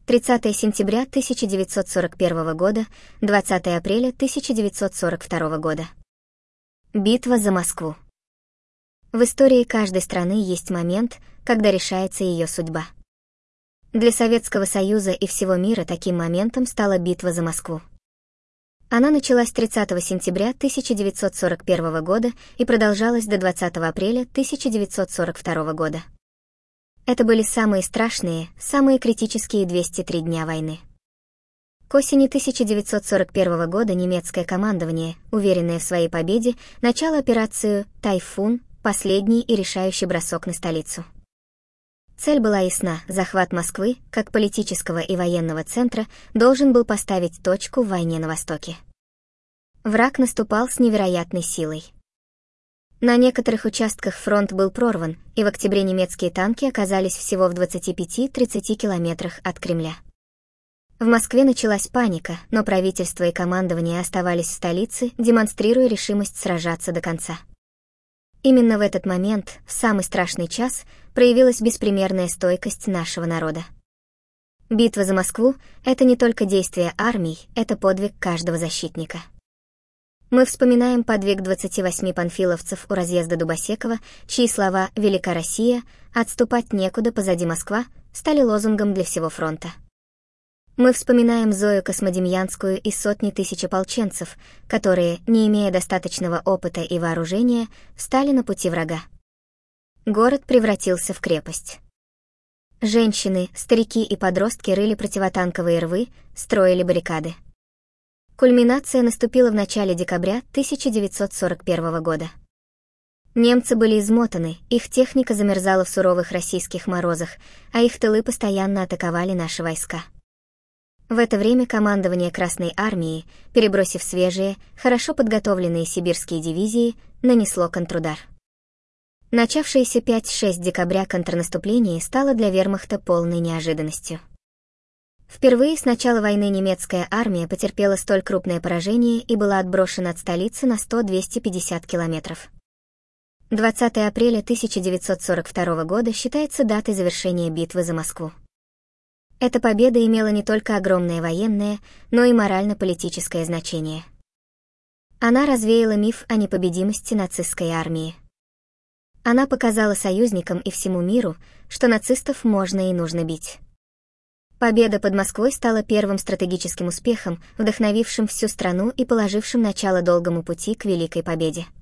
30 сентября 1941 года, 20 апреля 1942 года. Битва за Москву. В истории каждой страны есть момент, когда решается ее судьба. Для Советского Союза и всего мира таким моментом стала битва за Москву. Она началась 30 сентября 1941 года и продолжалась до 20 апреля 1942 года. Это были самые страшные, самые критические 203 дня войны. К осени 1941 года немецкое командование, уверенное в своей победе, начало операцию «Тайфун», последний и решающий бросок на столицу. Цель была ясна: захват Москвы, как политического и военного центра, должен был поставить точку в войне на Востоке. Враг наступал с невероятной силой. На некоторых участках фронт был прорван, и в октябре немецкие танки оказались всего в 25-30 километрах от Кремля. В Москве началась паника, но правительство и командование оставались в столице, демонстрируя решимость сражаться до конца. Именно в этот момент, в самый страшный час, проявилась беспримерная стойкость нашего народа. Битва за Москву — это не только действие армий, это подвиг каждого защитника. Мы вспоминаем подвиг 28 панфиловцев у разъезда Дубосекова, чьи слова «Велика Россия», «Отступать некуда, позади Москва» стали лозунгом для всего фронта. Мы вспоминаем Зою Космодемьянскую и сотни тысяч ополченцев, которые, не имея достаточного опыта и вооружения, встали на пути врага. Город превратился в крепость. Женщины, старики и подростки рыли противотанковые рвы, строили баррикады. Кульминация наступила в начале декабря 1941 года. Немцы были измотаны, их техника замерзала в суровых российских морозах, а их тылы постоянно атаковали наши войска. В это время командование Красной Армии, перебросив свежие, хорошо подготовленные сибирские дивизии, нанесло контрудар. Начавшееся 5-6 декабря контрнаступление стало для вермахта полной неожиданностью. Впервые с начала войны немецкая армия потерпела столь крупное поражение и была отброшена от столицы на 100-250 километров. 20 апреля 1942 года считается датой завершения битвы за Москву. Эта победа имела не только огромное военное, но и морально-политическое значение. Она развеяла миф о непобедимости нацистской армии. Она показала союзникам и всему миру, что нацистов можно и нужно бить. Победа под Москвой стала первым стратегическим успехом, вдохновившим всю страну и положившим начало долгому пути к великой победе.